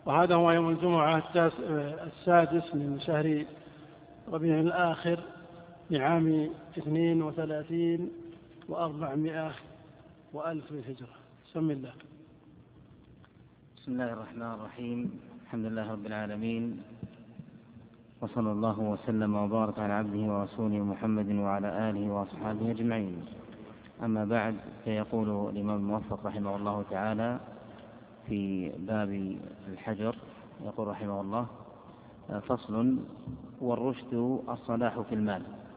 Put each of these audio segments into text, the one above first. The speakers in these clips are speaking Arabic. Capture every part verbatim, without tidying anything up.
وهذا هو يوم الجمعة السادس من شهر ربيع الآخر لعام اثنين وثلاثين وأربعمائة وألف الهجرة. بسم الله. بسم الله الرحمن الرحيم. الحمد لله رب العالمين، وصلى الله وسلم وبارك على عبده ورسوله محمد وعلى آله وأصحابه أجمعين. أما بعد، فيقول الإمام الموفق رحمه الله تعالى في باب الحجر، يقول رحمه الله: فصل: والرشد الصلاح في المال.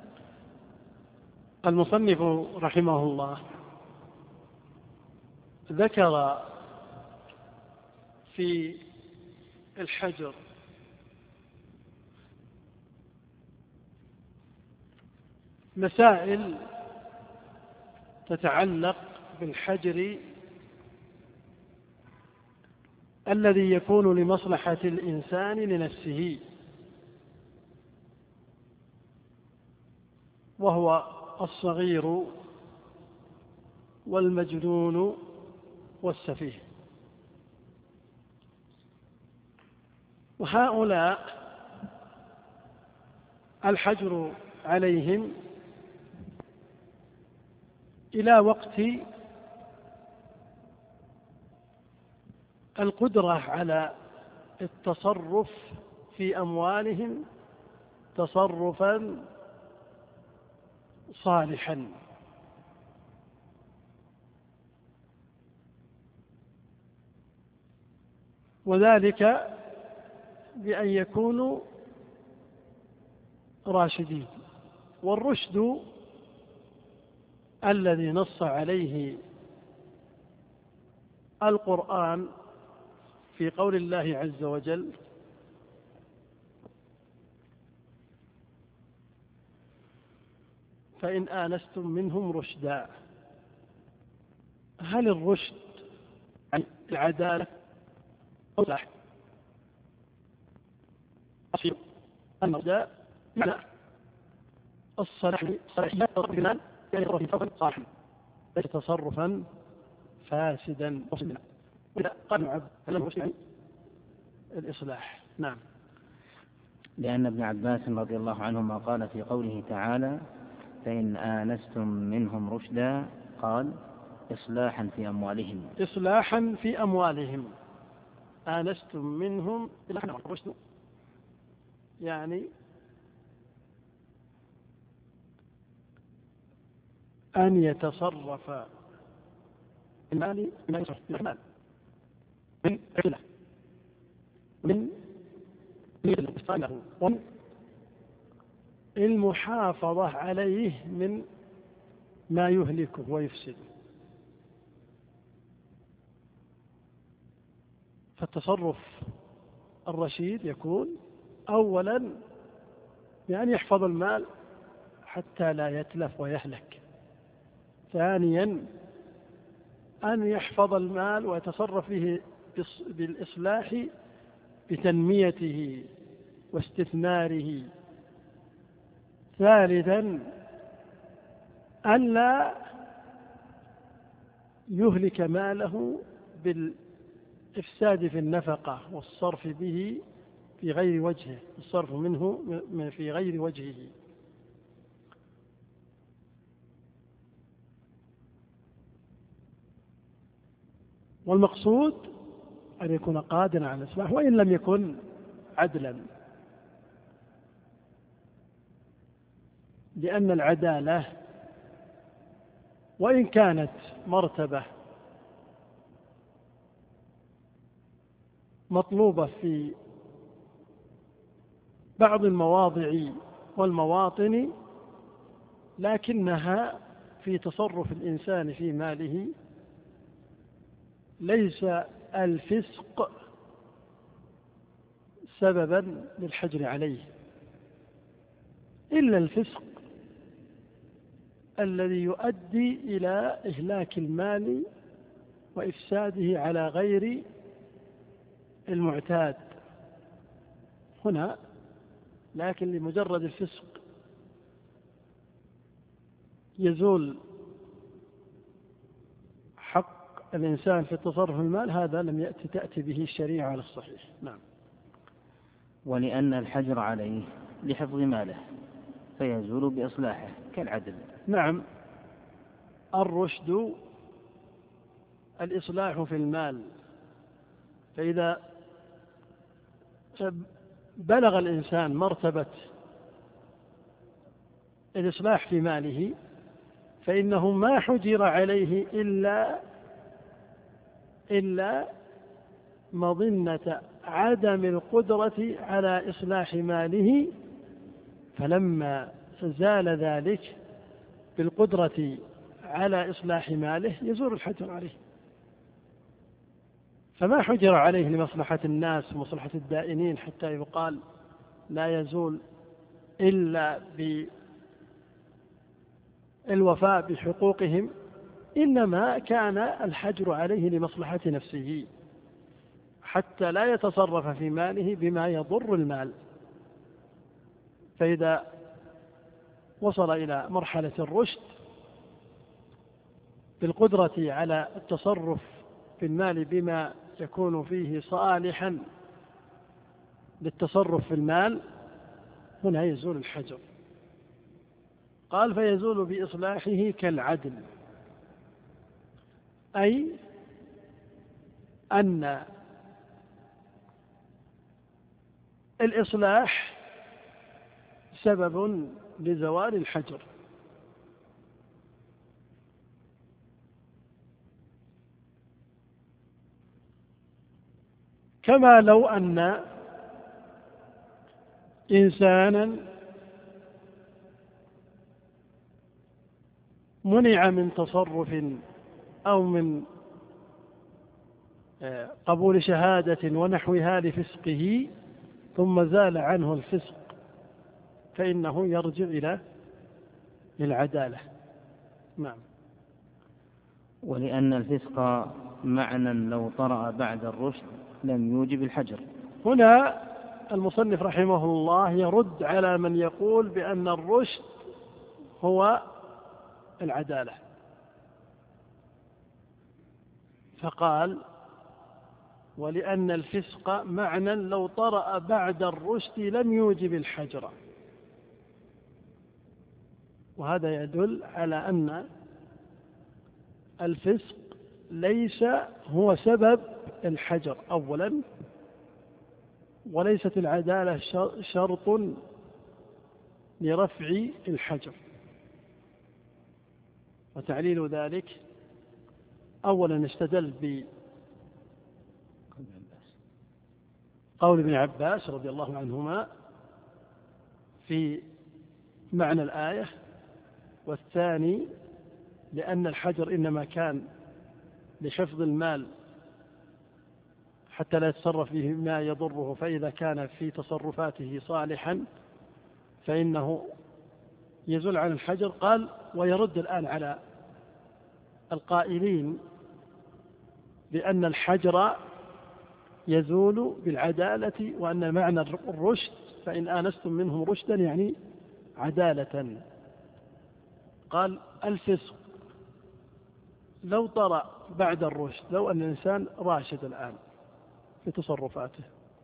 المصنف رحمه الله ذكر في الحجر مسائل تتعلق بالحجر الذي يكون لمصلحة الإنسان لنفسه، وهو الصغير والمجنون والسفيه. وهؤلاء الحجر عليهم إلى وقت القدرة على التصرف في أموالهم تصرفا صالحا، وذلك بأن يكونوا راشدين. والرشد الذي نص عليه القرآن في قول الله عز وجل: فإن آنستم منهم رشدا. هل الرشد عن العدالة أو الصلاح؟ الرشد معنى الصلاح، الصلاحية يعني تصرفا صالحا ليس تصرفا فاسدا مفسدا. وإذا قال ابن عباس هل الرشد يعني الإصلاح؟ نعم. لأن ابن عباس رضي الله عنهما قال في قوله تعالى: فإن آنستم منهم رشدا، قال: إصلاحا في أموالهم. إصلاحا في أموالهم. آنستم منهم رشد يعني أن يتصرف المال بما يصرف المال من عدله من إصلاحه ومن المحافظة عليه من ما يهلكه ويفسده. فالتصرف الرشيد يكون أولا بأن يحفظ المال حتى لا يتلف ويهلك. ثانيا أن يحفظ المال ويتصرف به بالإصلاح بتنميته واستثماره. ثالثا أن لا يهلك ماله بالإفساد في النفقة والصرف به في غير وجهه، الصرف منه في غير وجهه. والمقصود أن يكون قادرا على الإصلاح وإن لم يكن عدلا، لأن العدالة وإن كانت مرتبة مطلوبة في بعض المواضع والمواطن، لكنها في تصرف الإنسان في ماله ليس الفسق سببا للحجر عليه، إلا الفسق الذي يؤدي إلى إهلاك المال وإفساده على غير المعتاد هنا. لكن لمجرد الفسق يزول حق الإنسان في التصرف المال هذا لم يأتي تأتي به الشريعة على الصحيح. نعم. ولأن الحجر عليه لحفظ ماله فيزول بإصلاحه كالعدل. نعم. الرشد الإصلاح في المال، فإذا بلغ الإنسان مرتبة الإصلاح في ماله فإنه ما حجر عليه إلا إلا مظنة عدم القدرة على إصلاح ماله، فلما زال ذلك بالقدرة على إصلاح ماله يزول الحجر عليه. فما حجر عليه لمصلحة الناس ومصلحة الدائنين حتى يقال لا يزول إلا بالوفاء بحقوقهم، إنما كان الحجر عليه لمصلحة نفسه حتى لا يتصرف في ماله بما يضر المال. فإذا وصل إلى مرحلة الرشد بالقدرة على التصرف في المال بما يكون فيه صالحا للتصرف في المال، هنا يزول الحجر. قال فيزول بإصلاحه كالعدل، أي أن الإصلاح سبب لزوال الحجر. كما لو أن إنسانا منع من تصرف أو من قبول شهادة ونحوها لفسقه ثم زال عنه الفسق فإنه يرجع إلى العدالة. نعم. ولأن الفسق معنى لو طرأ بعد الرشد لم يوجب الحجر. هنا المصنف رحمه الله يرد على من يقول بأن الرشد هو العدالة، فقال ولأن الفسق معنى لو طرأ بعد الرشد لم يوجب الحجر. وهذا يدل على أن الفسق ليس هو سبب الحجر أولا، وليست العدالة شرط لرفع الحجر. وتعليل ذلك أولا استدل بقول ابن عباس رضي الله عنهما في معنى الآية، والثاني لأن الحجر إنما كان لحفظ المال حتى لا يتصرف به ما يضره، فإذا كان في تصرفاته صالحا فإنه يزول عن الحجر. قال ويرد الآن على القائلين بأن الحجر يزول بالعدالة، وأن معنى الرشد فإن آنستم منهم رشدا يعني عدالة. قال الفسق لو طرأ بعد الرشد، لو أن الإنسان راشد الآن في تصرفاته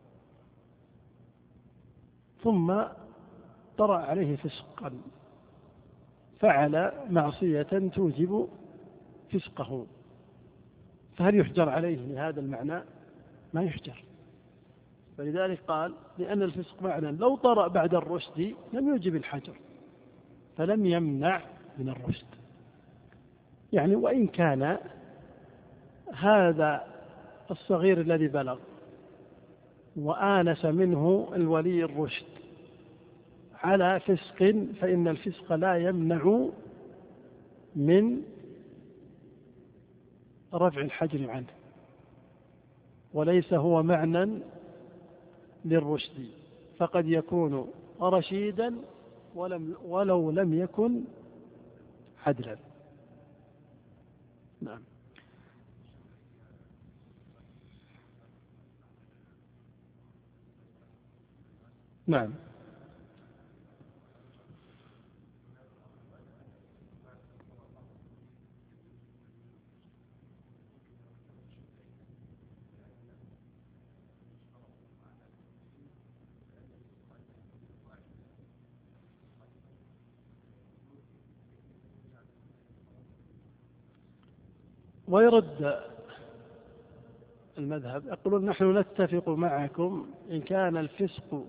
ثم طرأ عليه فسقا، فعل معصية توجب فسقه، فهل يحجر عليه لهذا المعنى؟ ما يحجر. فلذلك قال لأن الفسق معنى لو طرأ بعد الرشد لم يوجب الحجر، فلم يمنع من الرشد. يعني وإن كان هذا الصغير الذي بلغ وآنس منه الولي الرشد على فسق، فإن الفسق لا يمنع من رفع الحجر عنه، وليس هو معنى للرشد، فقد يكون رشيدا ولم ولو لم يكن عدلا. نعم. نعم. ويرد المذهب يقولون نحن نتفق معكم إن كان الفسق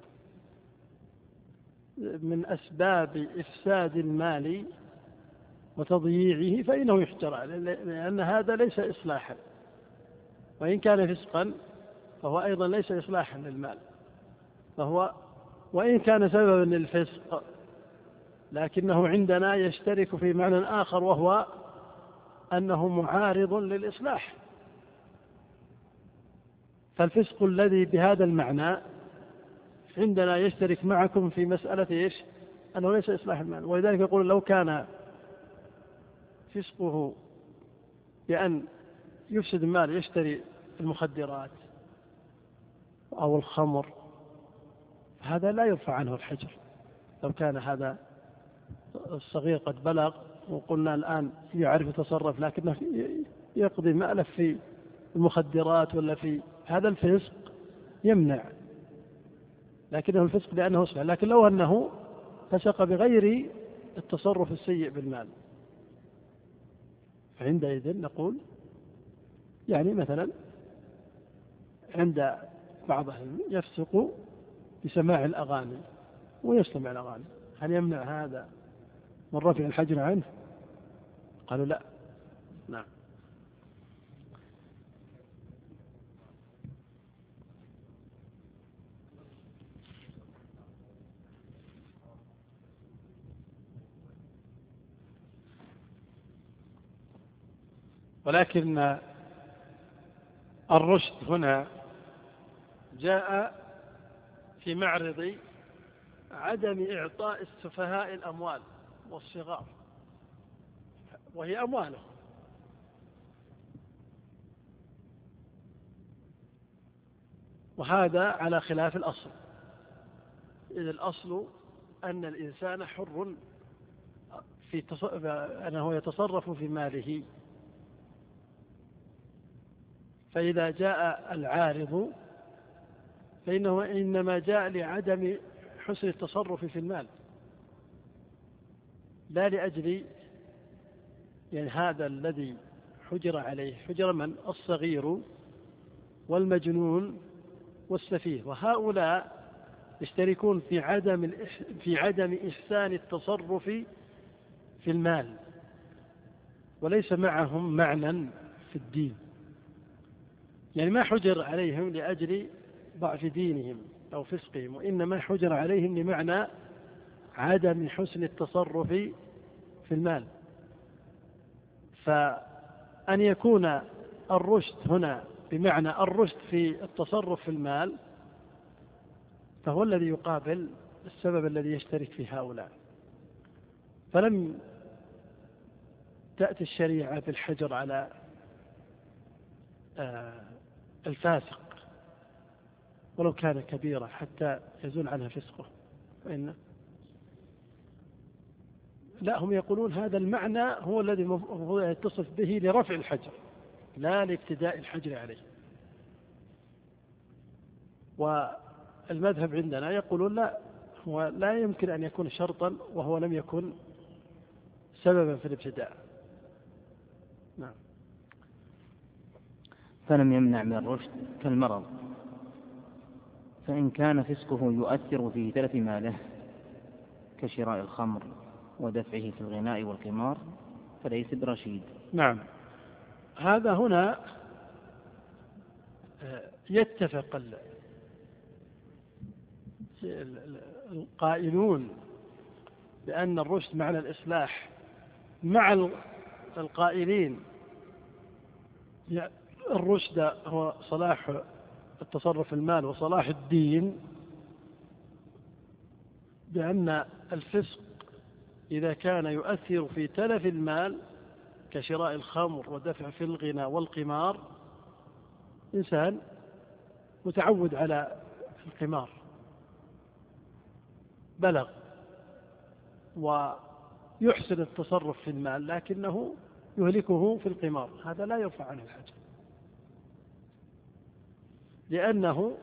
من أسباب إفساد المال وتضييعه فإنه يحجر عليه، لأن هذا ليس إصلاحا، وإن كان فسقا فهو أيضا ليس إصلاحا للمال، فهو وإن كان سببا للفسق لكنه عندنا يشترك في معنى آخر، وهو أنه معارض للإصلاح. فالفسق الذي بهذا المعنى عندنا يشترك معكم في مسألة إيش؟ أنه ليس إصلاح المال. ولذلك يقول لو كان فسقه بأن يفسد المال يشتري المخدرات أو الخمر هذا لا يرفع عنه الحجر. لو كان هذا الصغير قد بلغ وقلنا الآن يعرف يتصرف لكنه يقضي مألف في المخدرات ولا في هذا الفسق يمنع، لكنه الفسق لأنه صحيح. لكن لو أنه فسق بغير التصرف السيء بالمال فعندئذ نقول يعني مثلا عند بعضهم يفسق بسماع الأغاني ويستمع الأغاني، هل يمنع هذا من رفع الحجر عنه؟ قالوا لا. نعم. ولكن الرشد هنا جاء في معرض عدم إعطاء السفهاء الأموال والصغار وهي أمواله، وهذا على خلاف الأصل، إذ الأصل أن الإنسان حر في تص... أنه يتصرف في ماله، فإذا جاء العارض فإنه إنما جاء لعدم حسن التصرف في المال، لا لأجل يعني هذا الذي حجر عليه. حجر من؟ الصغير والمجنون والسفيه، وهؤلاء يشتركون في عدم في عدم إحسان التصرف في المال، وليس معهم معنى في الدين. يعني ما حجر عليهم لأجل ضعف دينهم أو فسقهم، وإنما حجر عليهم لمعنى عدم حسن التصرف في المال. فأن يكون الرشد هنا بمعنى الرشد في التصرف في المال فهو الذي يقابل السبب الذي يشترك في هؤلاء. فلم تأتي الشريعة بالحجر على الفاسق ولو كان كبيرا حتى يزول عنها فسقه، فإن لا، هم يقولون هذا المعنى هو الذي هو يتصف به لرفع الحجر لا لابتداء الحجر عليه. والمذهب عندنا يقولون لا، هو لا يمكن أن يكون شرطا وهو لم يكن سببا في الابتداء. نعم. فلم يمنع من الرشد كالمرض، فإن كان فسقه يؤثر في تلف ماله كشراء الخمر ودفعه في الغناء والقمار فليس برشيد. نعم. هذا هنا يتفق القائلون بأن الرشد معنى الإصلاح مع القائلين الرشد هو صلاح التصرف في المال وصلاح الدين، بأن الفسق إذا كان يؤثر في تلف المال كشراء الخمر ودفع في الغنى والقمار، إنسان متعود على القمار بلغ ويحسن التصرف في المال لكنه يهلكه في القمار، هذا لا يرفع عنه الحجر، لأنه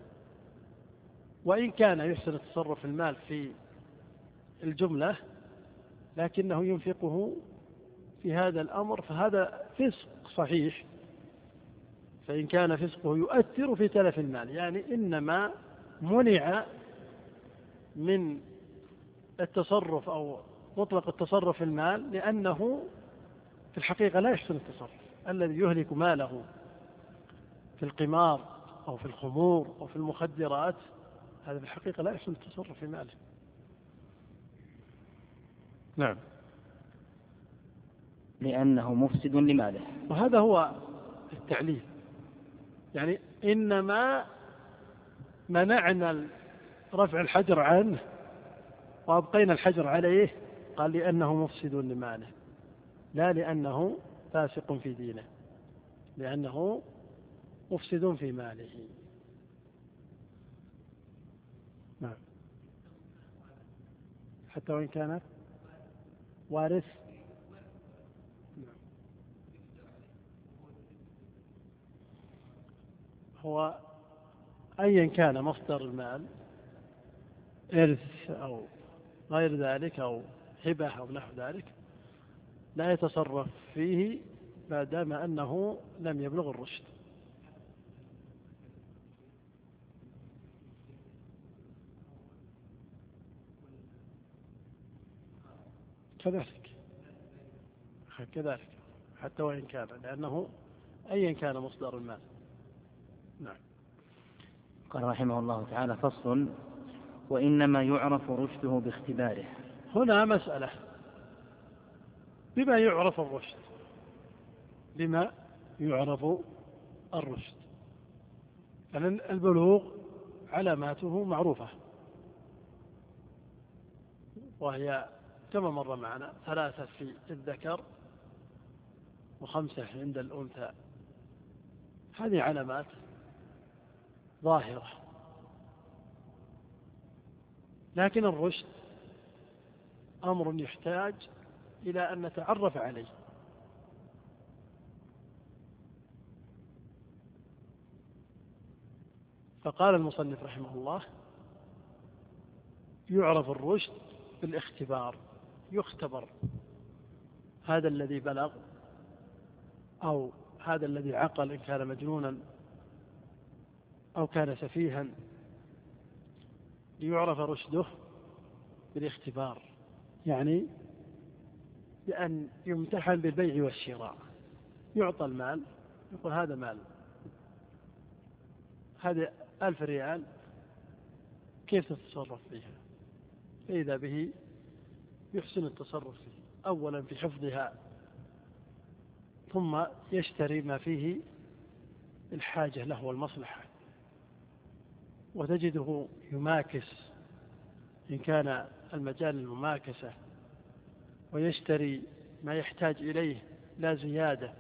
وإن كان يحسن التصرف في المال في الجملة لكنه ينفقه في هذا الأمر فهذا فسق صحيح، فإن كان فسقه يؤثر في تلف المال، يعني إنما منع من التصرف أو مطلق التصرف في المال لأنه في الحقيقة لا يحسن التصرف. الذي يهلك ماله في القمار أو في الخمور أو في المخدرات هذا في الحقيقة لا يحسن التصرف في ماله. نعم، لأنه مفسد لماله. وهذا هو التعليل، يعني إنما منعنا رفع الحجر عنه وأبقينا الحجر عليه، قال لأنه مفسد لماله، لا لأنه فاسق في دينه، لأنه مفسد في ماله. نعم، حتى وإن كان وارث. نعم. هو أيا كان مصدر المال، إرث أو غير ذلك أو هبة أو نحو ذلك، لا يتصرف فيه ما دام أنه لم يبلغ الرشد. كذلك كذلك حتى وإن كان، لأنه أيا كان مصدر المال. نعم. قال رحمه الله تعالى: فصل: وإنما يعرف رشده باختباره. هنا مسألة، بما يعرف الرشد؟ بما يعرف الرشد؟ يعني البلوغ علاماته معروفة، وهي كما مر معنا ثلاثة في الذكر وخمسة عند الأنثى، هذه علامات ظاهرة. لكن الرشد أمر يحتاج إلى أن نتعرف عليه. فقال المصنف رحمه الله: يعرف الرشد بالاختبار، يختبر هذا الذي بلغ أو هذا الذي عقل، إن كان مجنونا أو كان سفيها، ليعرف رشده بالاختبار، يعني بأن يمتحن بالبيع والشراء، يعطى المال، يقول هذا مال، هذا ألف ريال، كيف تتصرف فيها؟ فإذا به يحسن التصرف فيه، أولا في حفظها، ثم يشتري ما فيه الحاجة له والمصلحة، وتجده يماكس إن كان المجال المماكسة، ويشتري ما يحتاج إليه لا زيادة،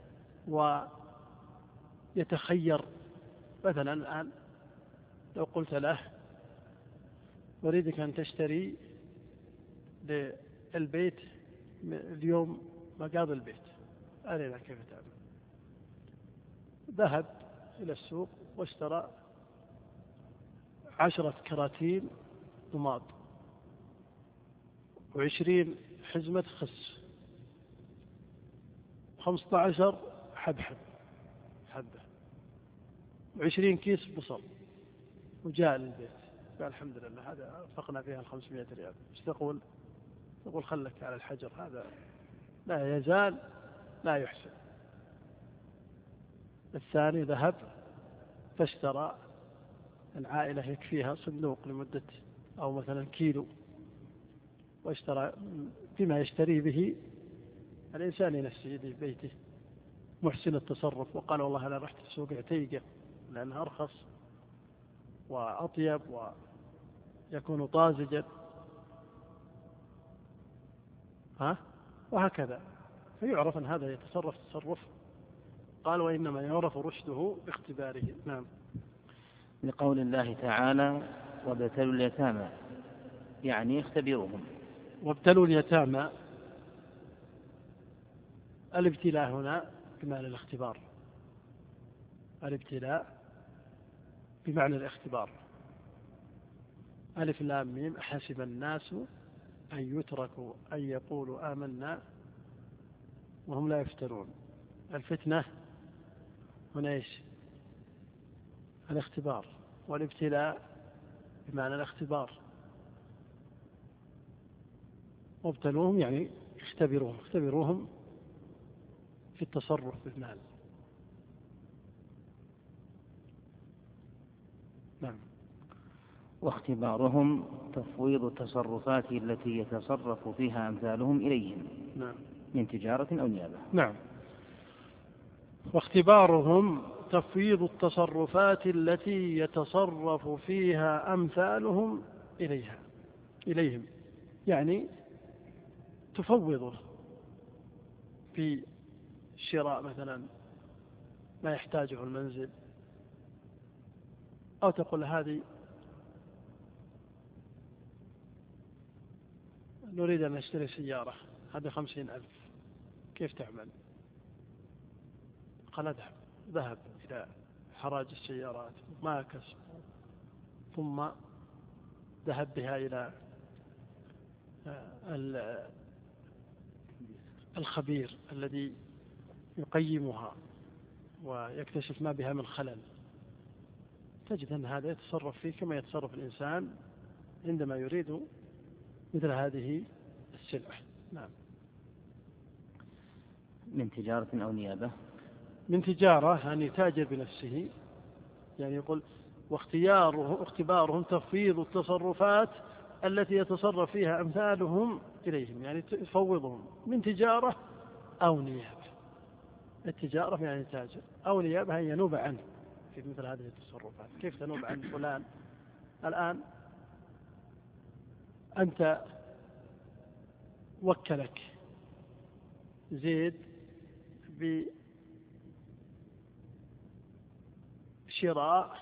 ويتخير. مثلا الآن لو قلت له: أريدك أن تشتري للبيت اليوم مقاضي البيت، أرينا كيف تعمل. ذهب إلى السوق واشترى عشرة كراتين ضماد، وعشرين حزمة خس، خمسة عشر حبحب حبة، وعشرين كيس بصل، وجاء للبيت قال: الحمد لله، هذا أنفقنا فيها الخمسمائة ريال. ايش تقول؟ تقول: خلك على الحجر، هذا لا يزال لا يحسن. الثاني ذهب فاشترى العائلة يكفيها صندوق لمدة أو مثلا كيلو، واشترى بما يشتري به الإنسان لنفسه في بيته، محسن التصرف، وقال: والله أنا رحت السوق عتيقة لأنها أرخص وأطيب ويكون طازجا، ها وهكذا. فيعرف أن هذا يتصرف تصرف. قال: وإنما يعرف رشده باختباره. نعم. لقول الله تعالى: وابتلوا اليتامى، يعني اختبروهم. وابتلوا اليتامى، الابتلاء هنا بمعنى الاختبار، الابتلاء بمعنى الاختبار. ألف لام ميم: أحسب الناس أن يتركوا أن يقولوا آمنا وهم لا يفتنون. الفتنة هنا إيش؟ الاختبار، والابتلاء بمعنى الاختبار. وابتلوهم يعني اختبروهم اختبروهم في التصرف بالمال. نعم. واختبارهم تفويض التصرفات التي يتصرف فيها أمثالهم إليهم. نعم. من تجارة أو نيابة. نعم. واختبارهم تفويض التصرفات التي يتصرف فيها أمثالهم إليها إليهم، يعني تفوضه في شراء مثلا ما يحتاجه المنزل، أو تقول هذه نريد أن نشتري سيارة هذه خمسين ألف، كيف تعمل؟ قال اذهب ذهب إلى حراج السيارات ما كسب، ثم ذهب بها إلى الخبير الذي يقيمها ويكتشف ما بها من خلل. تجد أن هذا يتصرف فيه كما يتصرف الإنسان عندما يريد مثل هذه السلعة. نعم. من تجارة أو نيابة. من تجارة يعني تاجر بنفسه، يعني يقول واختياره اختبارهم تفويض التصرفات التي يتصرف فيها أمثالهم إليهم، يعني تفوضهم من تجارة أو نيابة. التجارة يعني تاجر، أو نيابة هي ينوب عنه في مثل هذه التصرفات. كيف تنوب عن فلان؟ الآن أنت وكلك زيد بشراء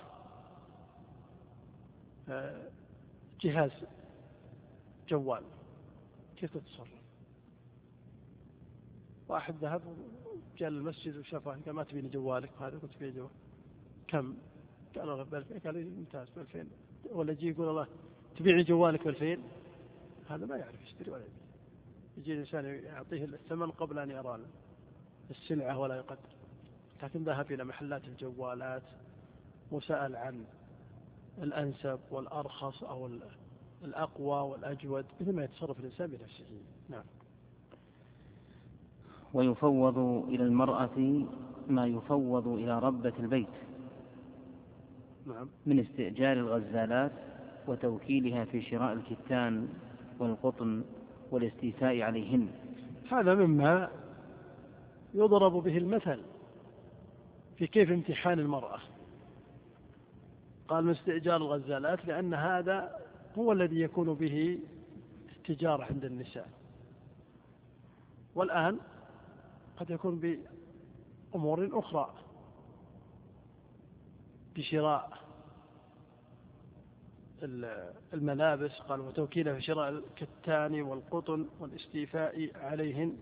جهاز جوال، كيف تتصرف؟ واحد ذهب جاء المسجد وشافه قال ما تبيني جوالك هذا، قلت تبيني جوال كم؟ قال والله بألفين. قال ممتاز بألفين. ولا يجي يقول الله تبيعني جوالك بألفين، هذا ما يعرف يشتري ولا يبيع. يجي الإنسان يعطيه الثمن قبل أن يرى السلعة ولا يقدر. لكن ذهب إلى محلات الجوالات وسأل عن الأنسب والأرخص أو الأقوى والأجود، مثل ما يتصرف الإنسان بنفسه. نعم. ويفوض إلى المرأة ما يفوض إلى ربة البيت. نعم. من استئجار الغزالات وتوكيلها في شراء الكتان والقطن والاستيفاء عليهن. هذا مما يضرب به المثل في كيف امتحان المرأة. قال من استئجار الغزالات لأن هذا هو الذي يكون به التجارة عند النساء، والآن قد يكون بأمور أخرى، بشراء الملابس. قال وتوكيله في شراء الكتان والقطن والاستيفاء عليهن.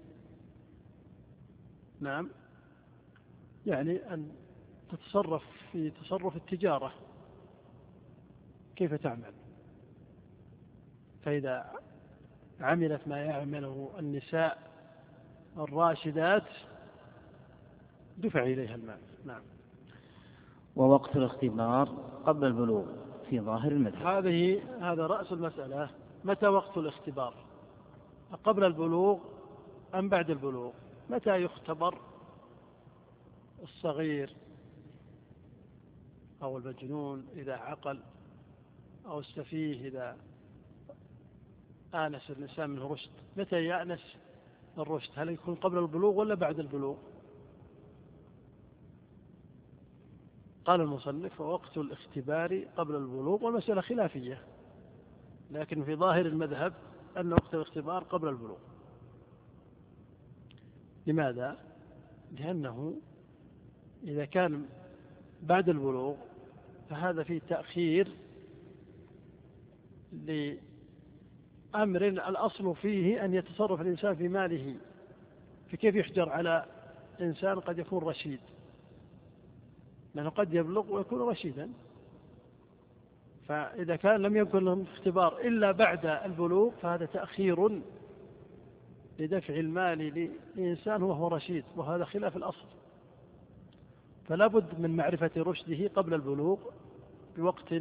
نعم، يعني أن تتصرف في تصرف التجارة كيف تعمل. فإذا عملت ما يعمله النساء الراشدات دفع إليها المال. نعم. ووقت الاختبار قبل البلوغ في ظاهر المذهب. هذه هذا رأس المسألة. متى وقت الاختبار؟ قبل البلوغ أم بعد البلوغ؟ متى يختبر الصغير أو المجنون إذا عقل، أو السفيه إذا آنس الإنسان منه رشد؟ متى يأنس الرشد؟ هل يكون قبل البلوغ ولا بعد البلوغ؟ قال المصنف ووقت الاختبار قبل البلوغ، والمسألة خلافية، لكن في ظاهر المذهب أن وقت الاختبار قبل البلوغ. لماذا؟ لأنه إذا كان بعد البلوغ فهذا فيه تأخير لأمر الأصل فيه أن يتصرف الإنسان في ماله. فكيف يحجر على إنسان قد يكون رشيد؟ لأنه قد يبلغ ويكون رشيدا. فإذا كان لم يكن لهم اختبار إلا بعد البلوغ فهذا تأخير لدفع المال لإنسان وهو رشيد، وهذا خلاف الأصل. فلا بد من معرفة رشده قبل البلوغ بوقت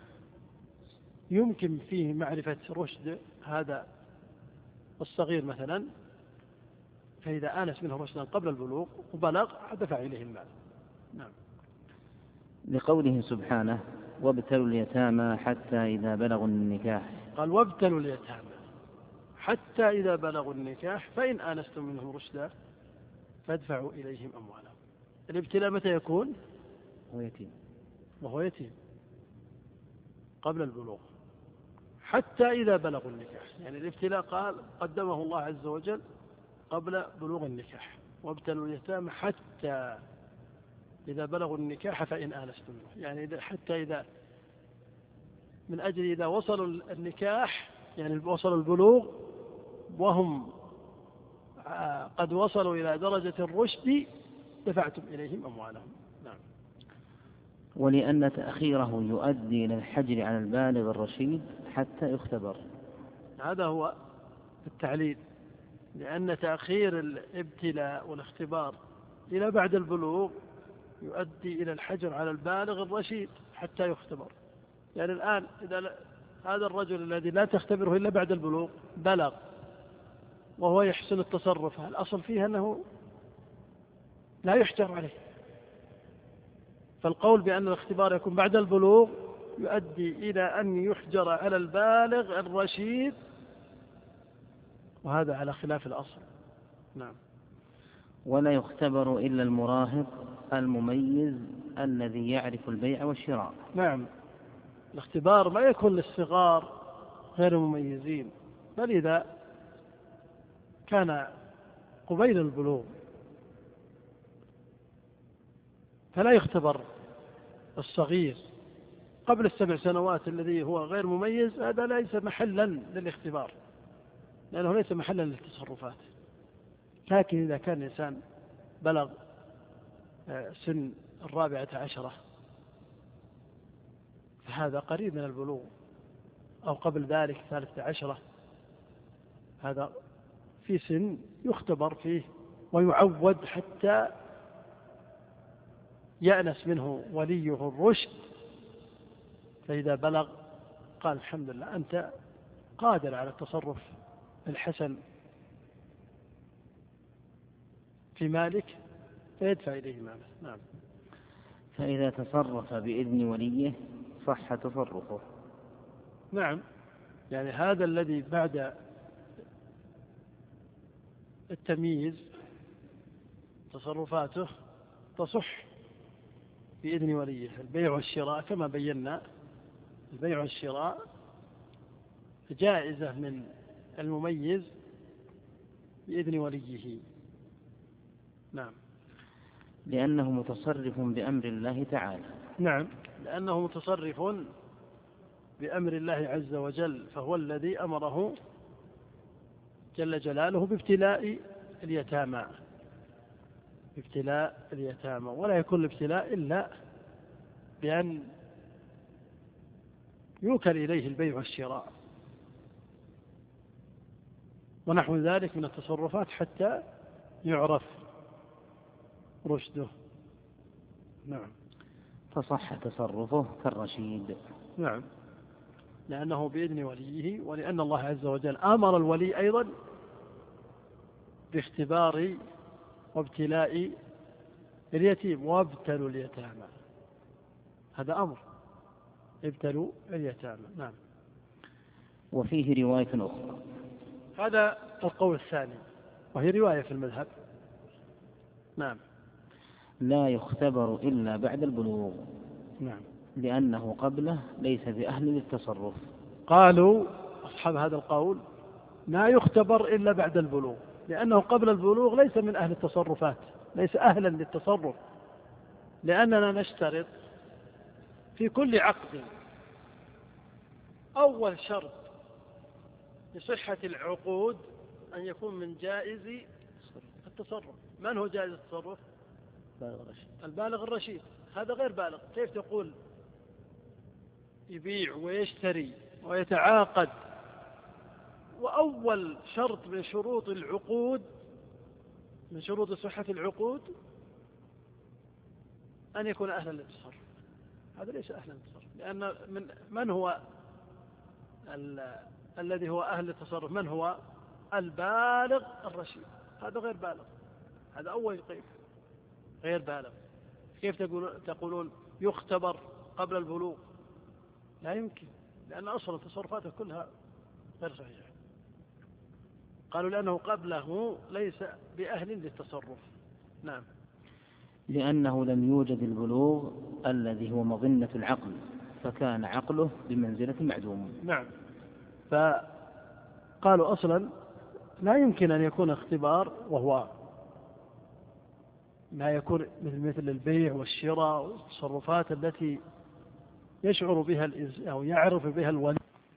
يمكن فيه معرفة رشد هذا الصغير مثلا، فإذا آنس منه رشدا قبل البلوغ وبلغ دفع إليه المال. نعم. لقوله سبحانه وابتلوا اليتامى حتى إذا بلغوا النكاح. قال وابتلوا اليتامى حتى إذا بلغوا النكاح فإن آنستم منهم رشدا فادفعوا إليهم أموالهم. الابتلاء متى يكون؟ هو يتيم وهو يتيم قبل البلوغ حتى إذا بلغوا النكاح، يعني الابتلاء قال قدمه الله عز وجل قبل بلوغ النكاح. وابتلوا اليتامى حتى إذا بلغوا النكاح فإن آنستم منه، يعني حتى إذا من أجل إذا وصلوا النكاح يعني وصلوا البلوغ وهم قد وصلوا إلى درجة الرشد دفعتم إليهم أموالهم. نعم. ولأن تأخيره يؤدي إلى الحجر على البالغ الرشيد حتى يختبر. هذا هو التعليل، لأن تأخير الابتلاء والاختبار إلى بعد البلوغ يؤدي إلى الحجر على البالغ الرشيد حتى يختبر. يعني الآن إذا هذا الرجل الذي لا تختبره إلا بعد البلوغ بلغ وهو يحسن التصرف، الأصل فيه أنه لا يحجر عليه. فالقول بأن الاختبار يكون بعد البلوغ يؤدي إلى أن يحجر على البالغ الرشيد، وهذا على خلاف الأصل. نعم. ولا يختبر إلا المراهق المميز الذي يعرف البيع والشراء. نعم. الاختبار ما يكون للصغار غير مميزين، بل إذا كان قبيل البلوغ فلا يختبر الصغير قبل السبع سنوات الذي هو غير مميز، هذا ليس محلا للاختبار لأنه ليس محلا للتصرفات. لكن إذا كان الإنسان بلغ سن الرابعة عشرة فهذا قريب من البلوغ، أو قبل ذلك ثالثة عشرة، هذا في سن يختبر فيه ويعود حتى يأنس منه وليه الرشد، فإذا بلغ قال الحمد لله أنت قادر على التصرف الحسن في مالك فيدفع إليه ماله. نعم. فإذا تصرف بإذن وليه صح تصرفه. نعم. يعني هذا الذي بعد التمييز تصرفاته تصح بإذن وليه. البيع والشراء كما بينا، البيع والشراء جائزة من المميز بإذن وليه. نعم. لأنه متصرف بأمر الله تعالى. نعم، لأنه متصرف بأمر الله عز وجل، فهو الذي أمره جل جلاله بابتلاء اليتامى بابتلاء اليتامى ولا يكون الابتلاء إلا بأن يوكل إليه البيع والشراء ونحو ذلك من التصرفات حتى يعرف رشده. نعم. فصح تصرفه كالرشيد. نعم، لأنه بإذن وليه، ولأن الله عز وجل أمر الولي أيضا باختبار وابتلاء اليتيم. وابتلوا اليتامى، هذا أمر، ابتلوا اليتامى. نعم. وفيه رواية أخرى. هذا القول الثاني وهي رواية في المذهب. نعم. لا يختبر إلا بعد البلوغ. نعم. لأنه قبله ليس بأهل للتصرف. قالوا أصحاب هذا القول لا يختبر إلا بعد البلوغ، لأنه قبل البلوغ ليس من أهل التصرفات، ليس أهلا للتصرف، لأننا نشترط في كل عقد أول شرط لصحة العقود أن يكون من جائز التصرف. من هو جائز التصرف؟ البالغ الرشيد. هذا غير بالغ، كيف تقول يبيع ويشتري ويتعاقد وأول شرط من شروط العقود، من شروط صحة العقود، أن يكون أهلا للتصرف. هذا ليس أهلا للتصرف، لأن من من هو الذي هو أهل للتصرف؟ من هو؟ البالغ الرشيد. هذا غير بالغ، هذا أول قيد، غير بالغ. كيف تقولون يختبر قبل البلوغ؟ لا يمكن، لأن أصلا تصرفاته كلها غير صحيحة. قالوا لأنه قبله ليس بأهل للتصرف. نعم. لأنه لم يوجد البلوغ الذي هو مظنة العقل، فكان عقله بمنزلة معدوم. نعم. فقالوا أصلا لا يمكن أن يكون اختبار وهو ما يكون مثل البيع والشراء والتصرفات التي يشعر بها أو يعرف بها الولي.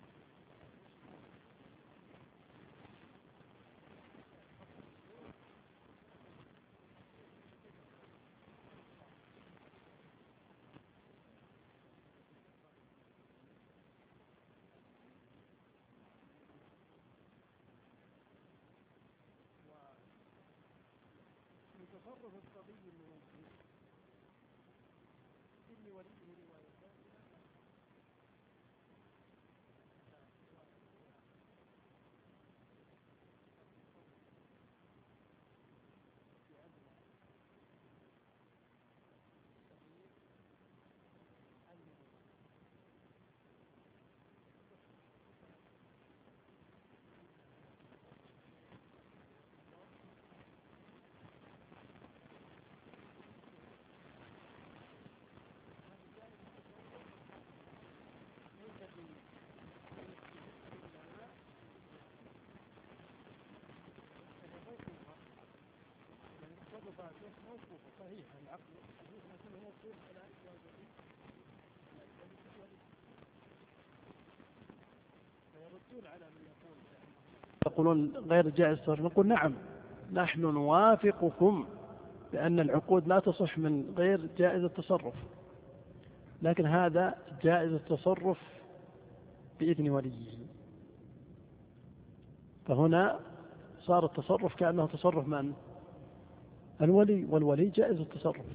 يقولون غير جائز التصرف، نقول نعم، نحن نوافقكم بأن العقود لا تصح من غير جائز التصرف، لكن هذا جائز التصرف بإذن وليه. فهنا صار التصرف كأنه تصرف من؟ الولي، والولي جائز التصرف.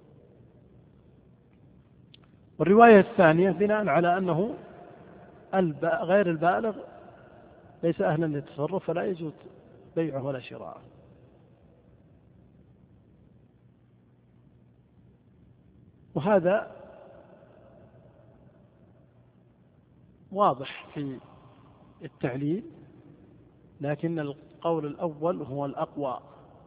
والرواية الثانية بناء على أنه غير البالغ ليس أهلا للتصرف فلا يجوز بيعه ولا شراءه. وهذا واضح في التعليل، لكن القول الأول هو الأقوى،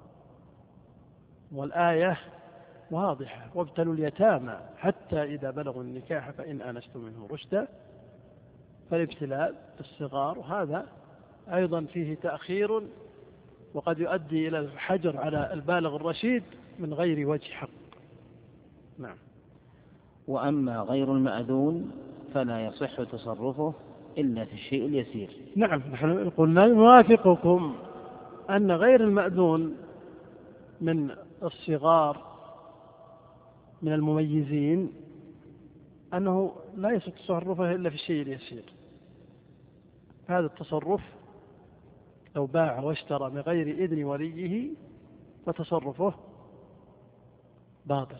والآية واضحة: وابتلوا اليتامى حتى إذا بلغوا النكاح فإن آنستم منه رشدا. فالابتلاء بالصغار، وهذا أيضا فيه تأخير وقد يؤدي إلى الحجر على البالغ الرشيد من غير وجه حق. نعم. وأما غير المأذون فلا يصح تصرفه إلا في الشيء اليسير. نعم، نحن قلنا نوافقكم أن غير المأذون من الصغار من المميزين أنه لا يصح تصرفه إلا في الشيء اليسير. هذا التصرف لو باع واشترى من غير إذن وليه فتصرفه باطل.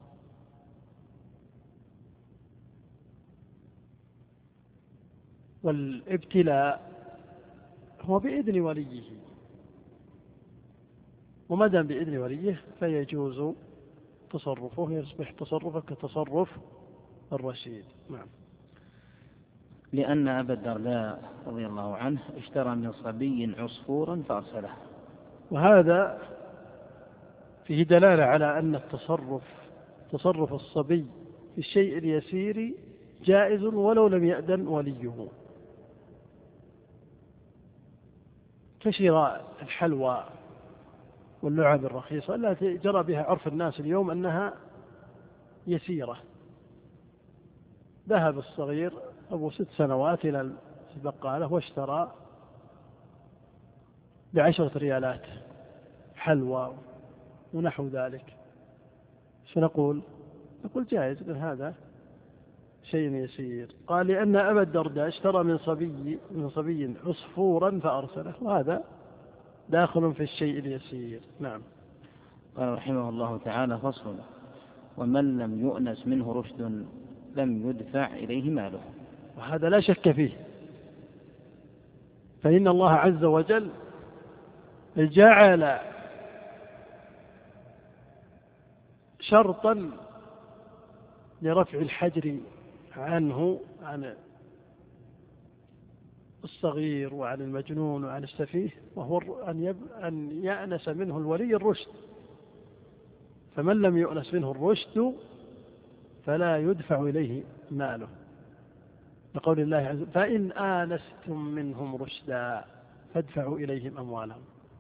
والابتلاء هو بإذن وليه، وما دام بإذن وليه فيجوز تصرفه، يصبح تصرفه كتصرف الرشيد. نعم. لأن أبا الدرداء رضي الله عنه اشترى من صبي عصفورا فأرسله. وهذا فيه دلالة على أن التصرف تصرف الصبي في الشيء اليسير جائز ولو لم يأذن وليه، كشراء الحلوى واللعب الرخيصة التي جرى بها عرف الناس اليوم أنها يسيرة. ذهب الصغير أبو ست سنوات إلى البقالة واشترى بعشرة ريالات حلوى ونحو ذلك، شنقول؟ نقول جائز، هذا شيء يسير. قال لأن أبا الدرداء اشترى من صبي من صبي عصفورا فأرسله، وهذا داخل في الشيء اليسير. نعم. قال رحمه الله تعالى: فصل: ومن لم يؤنس منه رشد لم يدفع إليه ماله. وهذا لا شك فيه، فإن الله عز وجل جعل شرطا لرفع الحجر عنه، عن الصغير وعن المجنون وعن السفيه، وهو أن يأنس منه الولي الرشد. فمن لم يؤنس منه الرشد فلا يدفع إليه ماله، لقول الله عز وجل: فإن آنستم منهم رشدا فادفعوا إليهم أموالهم.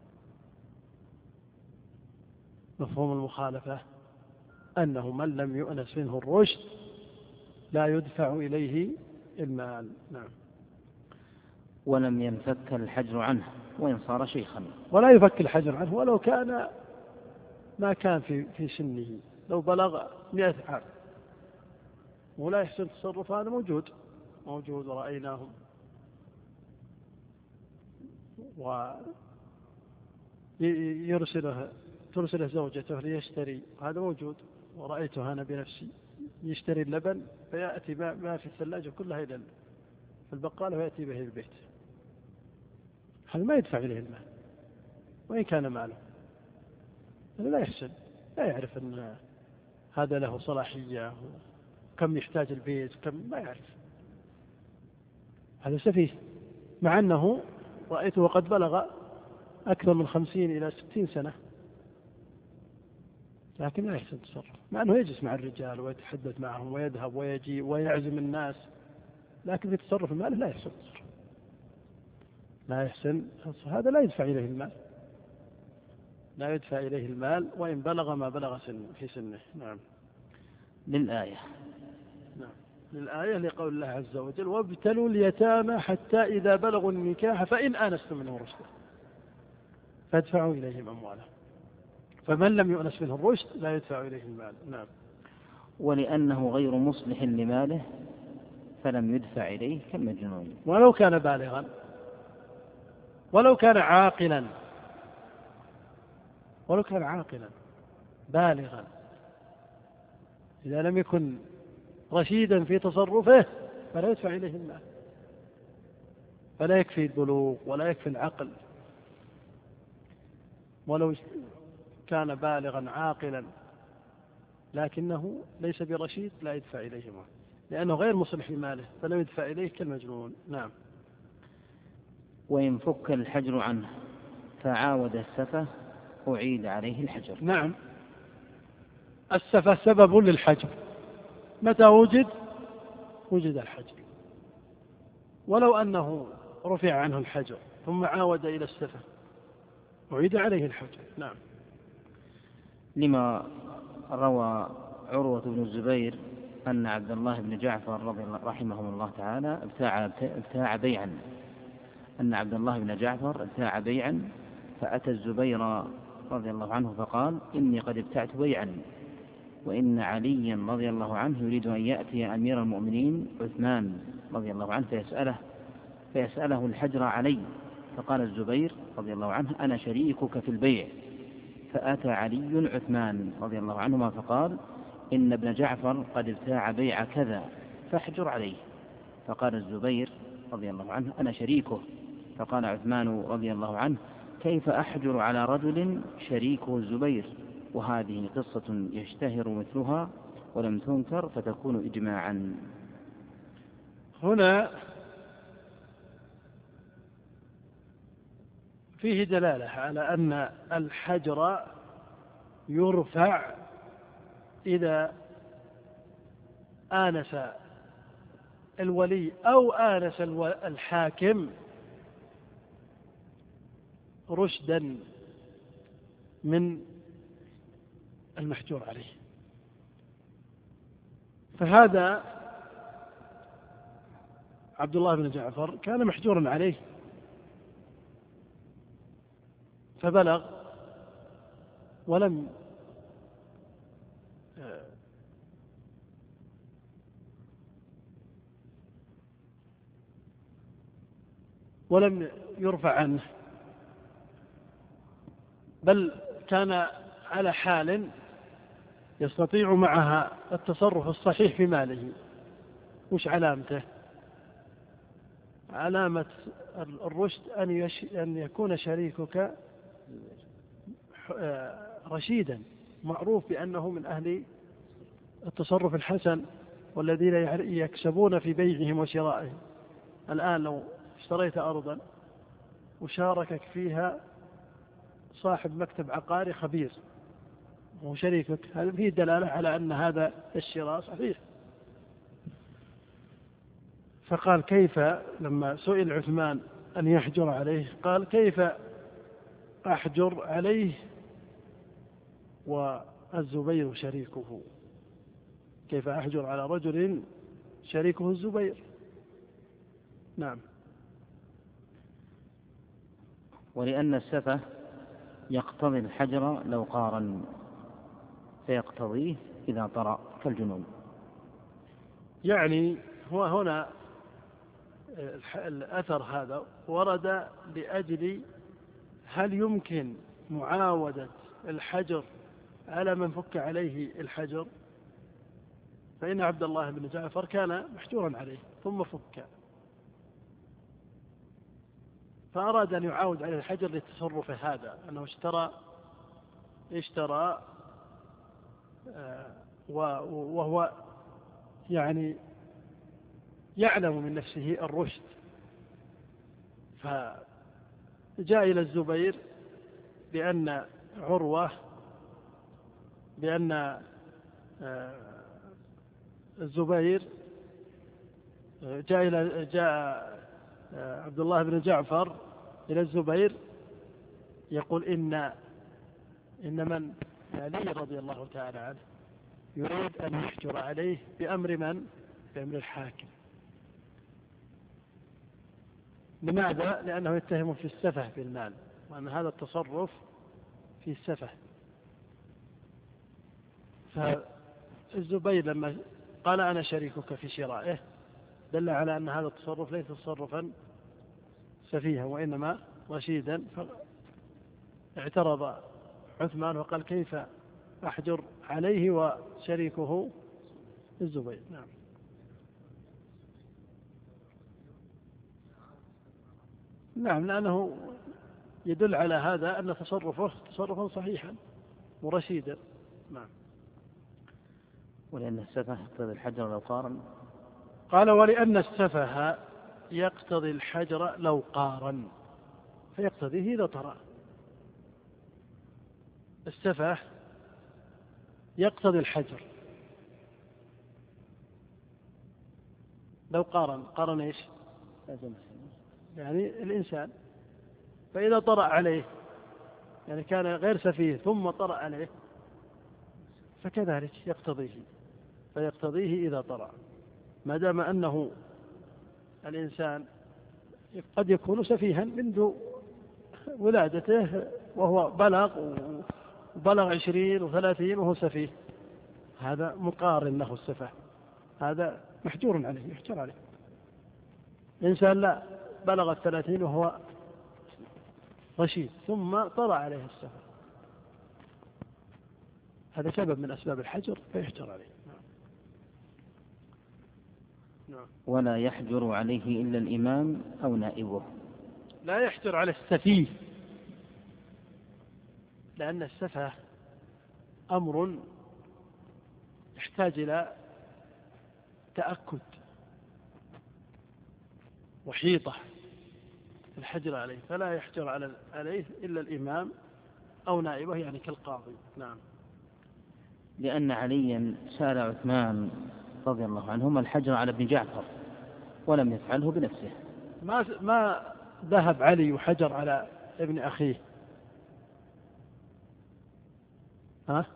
مفهوم المخالفة أنه من لم يؤنس منه الرشد لا يدفع إليه المال. نعم. ولم ينفك الحجر عنه وإن صار شيخا. ولا يفك الحجر عنه ولو كان ما كان في في سنه، لو بلغ مئة عام ولا يحسن تصرف، هذا موجود موجود ورأيناهم. ويرسله ترسله زوجته ليشتري، هذا موجود ورأيته أنا بنفسي، يشتري اللبن فيأتي ما في الثلاجة كلها إلى البقالة ويأتي به البيت، هذا ما يدفع إليه المال وإن كان ماله، لا يحسن، لا يعرف أن هذا له صلاحية كم يحتاج البيت كم، ما يعرف، هذا سفيه، مع أنه رأيته وقد بلغ أكثر من خمسين إلى ستين سنة، لكن لا يحسن التصرف، مع أنه يجلس مع الرجال ويتحدث معهم ويذهب ويجي ويعزم الناس، لكن في تصرف المال لا يحسن التصرف، لا يحسن، هذا لا يدفع إليه المال، لا يدفع إليه المال وإن بلغ ما بلغ سن في سنه. نعم. للآية. نعم. للآية لقول الله عز وجل: وابتلوا اليتامى حتى إذا بلغوا النكاح فإن آنستم منهم رشدا فادفعوا إليهم أموالهم. فمن لم يؤنس منه الرشد لا يدفع إليه المال. نعم. ولأنه غير مصلح لماله فلم يدفع إليه كالمجنون. ولو كان بالغا، ولو كان عاقلا، ولو كان عاقلا بالغا، إذا لم يكن رشيدا في تصرفه فلا يدفع إليه المال، فلا يكفي البلوغ ولا يكفي العقل، ولو كان بالغا عاقلا لكنه ليس برشيد لا يدفع إليه مال، لأنه غير مصلح لماله فلا يدفع إليه كالمجنون. نعم. وإن فك الحجر عنه فعاود السفة أعيد عليه الحجر. نعم. السفة سبب للحجر، متى وجد وجد الحجر، ولو أنه رفع عنه الحجر ثم عاود إلى السفة أعيد عليه الحجر. نعم. لما روى عروة بن الزبير أن عبد الله بن جعفر رضي الله رحمه الله تعالى ابتاع, ابتاع بيعا أن عبد الله بن جعفر ابتاع بيعا فأتى الزبير رضي الله عنه فقال: إني قد ابتعت بيعا، وإن عليا رضي الله عنه يريد أن يأتي أمير المؤمنين عثمان رضي الله عنه فيسأله, فيسأله الحجر علي. فقال الزبير رضي الله عنه: أنا شريكك في البيع. فأتى علي عثمان رضي الله عنهما فقال: إن ابن جعفر قد ابتاع بيع كذا فاحجر عليه. فقال الزبير رضي الله عنه: أنا شريكه. فقال عثمان رضي الله عنه: كيف أحجر على رجل شريكه الزبير؟ وهذه قصة يشتهر مثلها ولم تنكر فتكون إجماعا. هنا فيه دلالة على أن الحجر يرفع إذا آنس الولي أو آنس الحاكم رشدا من المحجور عليه. فهذا عبد الله بن جعفر كان محجورا عليه فبلغ ولم ولم يرفع عنه، بل كان على حال يستطيع معها التصرف الصحيح في ماله. وش علامته؟ علامة الرشد أن, يش... أن يكون شريكك رشيدا، معروف بأنه من أهل التصرف الحسن والذين يكسبون في بيعهم وشرائهم. الآن لو اشتريت أرضا وشاركك فيها صاحب مكتب عقاري خبير وهو شريكك، هذا فيه دلالة على أن هذا الشراء صحيح. فقال كيف، لما سئل عثمان أن يحجر عليه قال كيف أحجر عليه والزبير شريكه؟ كيف أحجر على رجل شريكه الزبير؟ نعم. ولأن السفه يقتضي الحجر لو قارن، فيقتضيه إذا طرأ كالجنون. يعني هو هنا الأثر هذا ورد لأجل هل يمكن معاودة الحجر على من فك عليه الحجر؟ فإن عبد الله بن جعفر كان محجورا عليه ثم فك، فأراد أن يعاود عليه الحجر للتصرف هذا، أنه اشترى اشترى وهو يعني يعلم من نفسه الرشد، فجاء إلى الزبير بأن عروة بأن الزبير جاء إلى جاء عبد الله بن جعفر إلى الزبير يقول إن إن من علي رضي الله تعالى عنه يريد أن يحجر عليه بأمر من؟ بأمر الحاكم. لماذا؟ لأنه يتهم في السفه بالمال، وأن هذا التصرف في السفه. فالزبير لما قال أنا شريكك في شرائه دل على أن هذا التصرف ليس تصرفا سفيها وإنما رشيدا. فاعترض عثمان وقال كيف أحجر عليه وشريكه الزبير. نعم. نعم، لأنه يدل على هذا أن تصرفه تصرفا صحيحا ورشيدا. نعم. ولأن السفه يقتضي الحجر لو قارن. قال ولأن السفه يقتضي الحجر لو قارن، فيقتضيه إذا طرأ. السفه يقتضي الحجر لو قارن. قارن إيش؟ يعني الإنسان، فإذا طرأ عليه يعني كان غير سفيه ثم طرأ عليه فكذلك يقتضيه، فيقتضيه إذا طرأ، ما دام أنه الإنسان قد يكون سفيها منذ ولادته وهو بلغ وبلغ عشرين وثلاثين وهو سفيه، هذا مقارن له السفه، هذا محجور عليه يحجر عليه. الإنسان لا، بلغ الثلاثين وهو رشيد ثم طرأ عليه السفه، هذا سبب من أسباب الحجر فيحجر عليه. نعم. ولا يحجر عليه إلا الإمام أو نائبه. لا يحجر على السفيه، لأن السفه أمر يحتاج إلى تأكد وحيطة الحجر عليه، فلا يحجر عليه إلا الإمام أو نائبه يعني كالقاضي. نعم. لأن عليا سأل عثمان رضي الله عنهما الحجر على ابن جعفر ولم يفعله بنفسه. ما ما ذهب علي وحجر على ابن أخيه، ها؟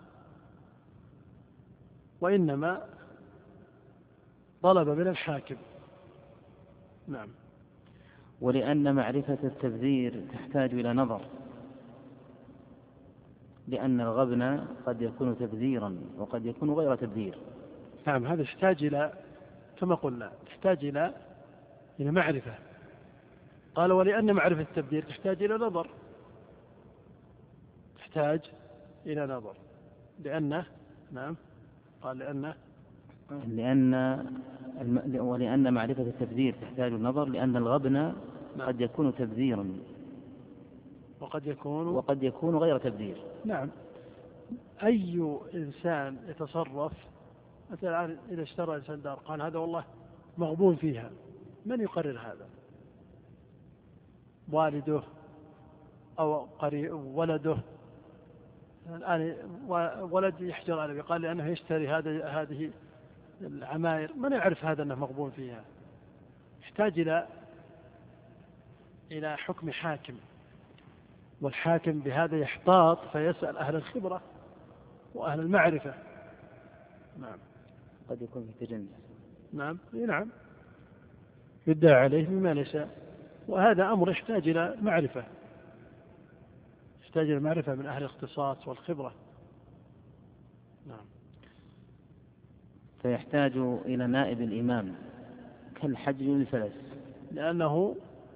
وإنما طلب من الحاكم. نعم. ولأن معرفة التبذير تحتاج إلى نظر، لأن الغبن قد يكون تبذيرا وقد يكون غير تبذير. نعم، هذا يحتاج إلى كما قلنا يحتاج إلى إلى معرفة، قال ولأن معرفة التبذير تحتاج إلى نظر، تحتاج إلى نظر لأنه نعم قال لأنه لأن الم... ولأن معرفة التبذير تحتاج النظر، لأن الغبن نعم. قد يكون تبذيرا وقد يكون وقد يكون غير تبذير. نعم. أي إنسان يتصرف مثلا الآن إذا اشترى إنسان دار قال هذا والله مغبون فيها، من يقرر هذا؟ والده أو قريب ولده. الآن ولد يحجر عليه قال لأنه يشتري هذا هذه العماير، من يعرف هذا أنه مغبون فيها؟ يحتاج إلى إلى حكم حاكم، والحاكم بهذا يحتاط فيسأل أهل الخبرة وأهل المعرفة. نعم. قد يكون في تجنس. نعم نعم يدعى عليه بما ليس، وهذا أمر يحتاج إلى معرفة، يحتاج إلى معرفة من أهل الاختصاص والخبرة. نعم. فيحتاج إلى نائب الإمام كالحجر للفلس، لأنه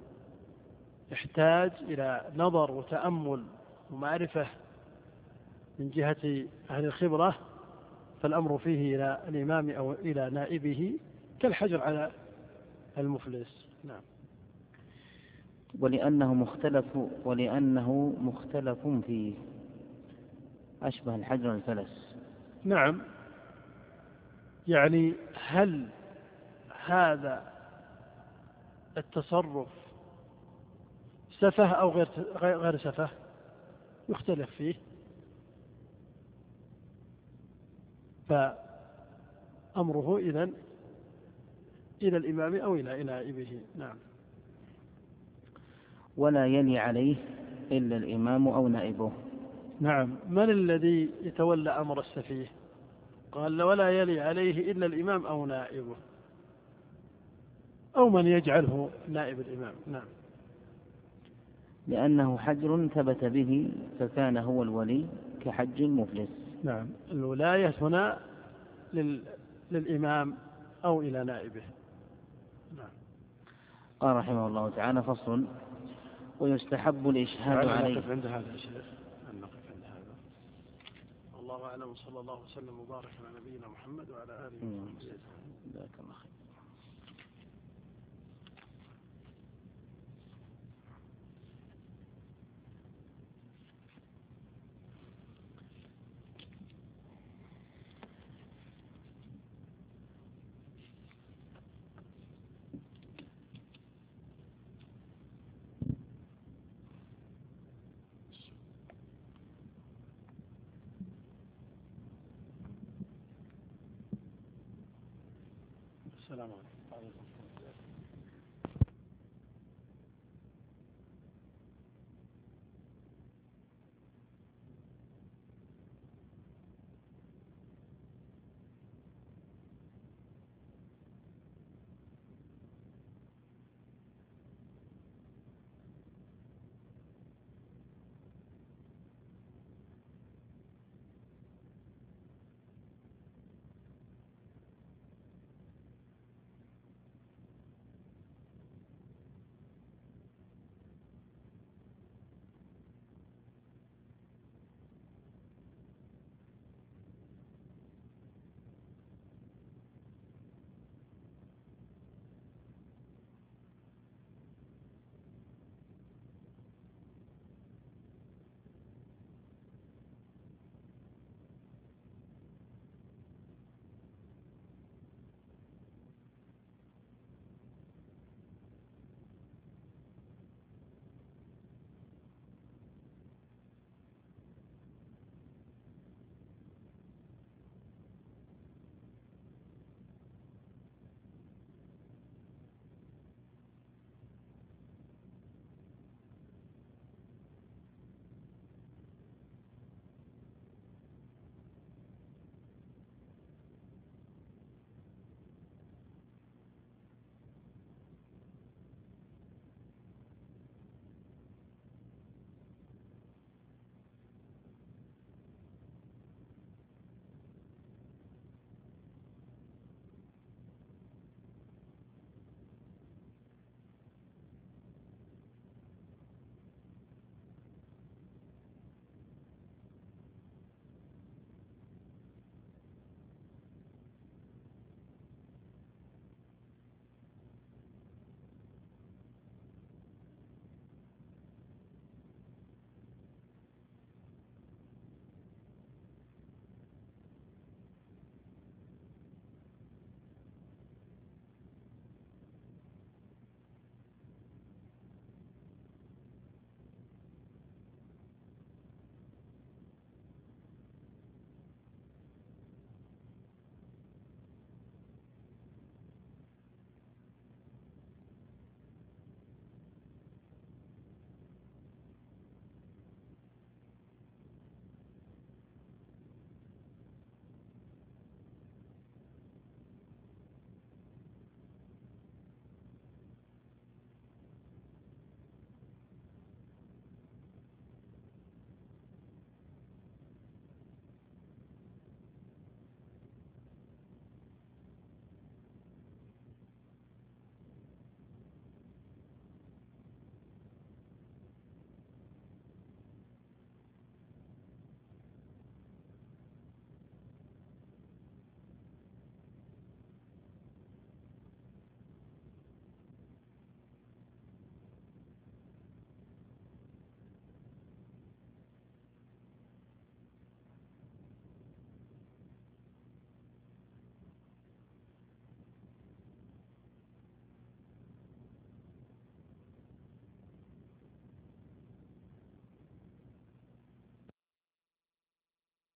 يحتاج إلى نظر وتأمل ومعرفة من جهة أهل الخبرة، فالأمر فيه إلى الإمام أو إلى نائبه كالحجر على المفلس. نعم. ولأنه مختلف ولأنه مختلف فيه أشبه الحجر الفلس. نعم. يعني هل هذا التصرف سفه أو غير غير سفه؟ يختلف فيه، فأمره إذن إلى الإمام أو إلى نائبه. نعم. ولا يلي عليه إلا الإمام أو نائبه. نعم. من الذي يتولى أمر السفيه؟ قال ولا يلي عليه إلا الإمام أو نائبه، أو من يجعله نائب الإمام. نعم. لأنه حجر ثبت به فكان هو الولي كحج المفلس. نعم. الولاية هنا لل... للإمام أو إلى نائبه. نعم. قال رحمه الله تعالى فصل: ويستحب الإشهاد عليه. نقف عند هذا يا شيخ، نقف عند هذا. الله أعلم، صلى الله وسلم وبارك على نبينا محمد وعلى آله وصحبه. جزاك الله خير. السلام عليكم.